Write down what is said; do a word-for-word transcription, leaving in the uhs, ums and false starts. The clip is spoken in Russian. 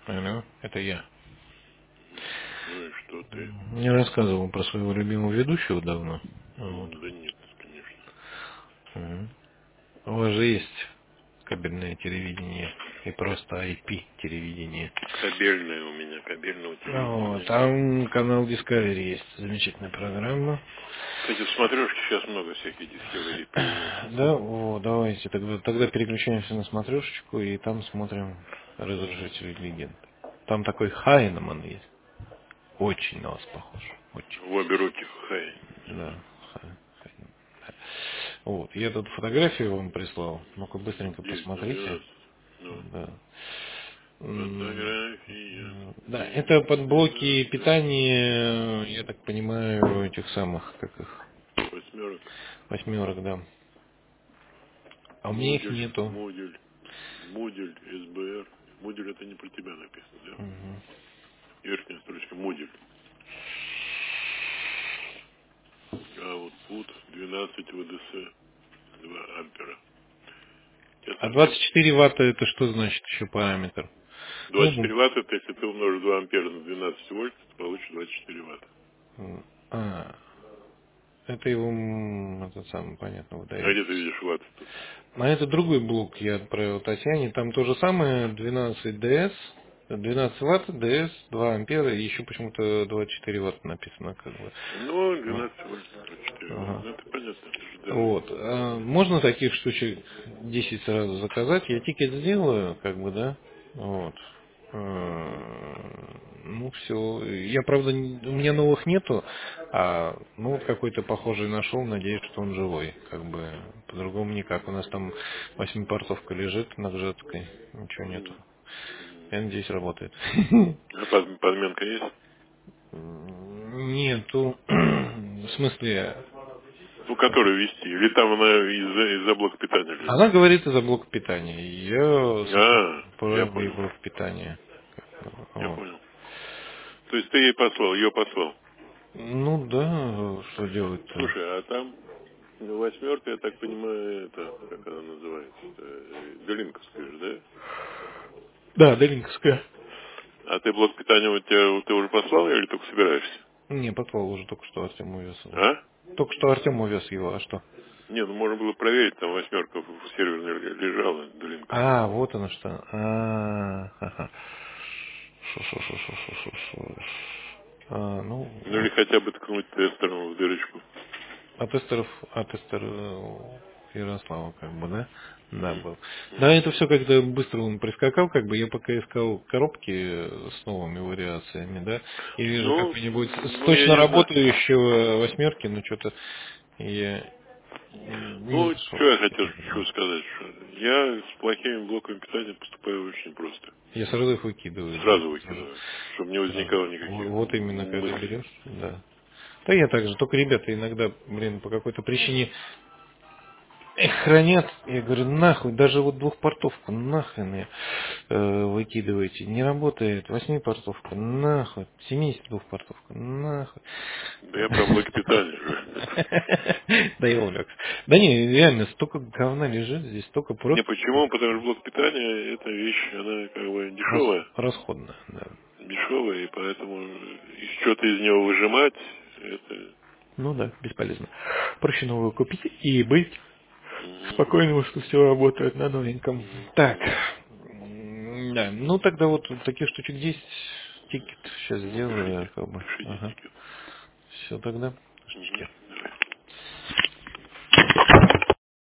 Алло, это я. Ну и что ты? Не рассказывал про своего любимого ведущего давно. Вот. М, Да нет, конечно. Мгм. У вас же есть кабельное телевидение и просто ай пи телевидение. Кабельное у меня, кабельного Ну, телевидения вот, нет. там канал Discovery есть, замечательная программа. Кстати, в смотрешке сейчас много всяких Discovery появилось. Да, о, давайте тогда, тогда переключаемся на смотрешечку и там смотрим «Разрушители легенд». Там такой Хайнеман есть. Очень на вас похож. Очень. В обе руки хай. Да. Хай- Хайнеман. Вот. Я тут фотографию вам прислал. Ну-ка быстренько девять на посмотрите. двенадцать. Ну, Да. М, фотография Да, это девять на под блоки двенадцать. питания, я так понимаю, этих самых, как их, Восьмерок. восьмерок, да. А у меня их Модуль, нету. модуль, модуль, СБР. Модуль это не про тебя написано, да? Мгм. Верхняя строчка модуль. А вот пут двенадцать ВДС, два ампера. Тебе А двадцать совсем четыре ватта это что значит еще параметр? двадцать Ну, четыре ватта, это если ты умножишь два ампера на двенадцать вольт, ты получишь двадцать четыре ватта. м, а, это его, м, этот самый, понятно, А выдает. где ты видишь ватт тут? А это другой блок я отправил Татьяне. Там то же самое, двенадцать ДС, двенадцать ватт, ДС, два ампера, и еще почему-то двадцать четыре ватта написано, как бы. Ну, Вот. двенадцать вольт, двадцать четыре ватта. Ага. Ну, это понятно, это же даже... Вот. А можно таких штучек десять сразу заказать? Я тикет сделаю, как бы, да? Вот. А, Ну, все. Я, правда, не- у меня новых нету, а ну вот какой-то похожий нашел, надеюсь, что он живой. Как бы по-другому никак. У нас там восьмипортовка лежит на Гжетской, ничего нету. М, м. Я надеюсь, работает. А под- подменка есть? Нету. В смысле, Ну, которую вести? Или там она из-за из блока питания лежит? она говорит из-за блока питания. Я смотрю А, я про и понял. блок питания. Я Вот. понял. То есть ты ей послал, ее послал. Ну да, что делать-то? Слушай, а там ну, восьмерка, я так понимаю, это, как она называется, э, Галинковская же, да? Да, Долинковская. А ты блок питания у тебя ты уже послал или только собираешься? Не, послал уже только что Артем увез его. А? Только что Артем увез его, а что? Не, ну можно было проверить, там восьмерка в серверной лежала, Долинковская. А, вот оно что. А, ха-ха. Шо-шо-шо-шо-шо-шо. А, ну, Ну или хотя бы ткнуть тестером в дырочку. а тестеров, а тестер э, Ярослава, как бы, да? Да, М, был. Да, м. это все как-то быстро он прискакал, как бы я пока искал коробки э, с новыми вариациями, да, и вижу Ну, какой-нибудь с ну я точно не знаю. работающего восьмерки, но что-то я не Ну, нашел. что я хотел что сказать, что я с плохими блоками питания поступаю очень просто. Я сразу их выкидываю, да. Сразу Сразу. выкидываю, чтобы не Сразу. возникало Вот, никаких вот именно, когда мыслей. берешь, да. Да я также, только ребята иногда, блин, по какой-то причине их хранят. Я говорю, нахуй, даже вот двухпортовку, нахрен ее э, выкидываете. Не работает, восьмипортовка, нахуй, семьдесят двухпортовка, нахуй. Да я про блоки питания же. Да я увлекся. Да не, реально, столько говна лежит здесь, столько Не, просто почему? Потому что блок питания это вещь, она как бы рас- дешевая. расходно, да. Дешевая, и поэтому и что-то из него выжимать, это... Ну да, бесполезно. Проще новую купить и быть Мгм. спокойным, что все работает на новеньком. Мгм. Так. Мгм. М, Да, ну тогда вот таких штучек десять тикет сейчас Ну, сделаю, пишите, как бы. пишите Ага. тикет. Все тогда. Мгм. Штучки.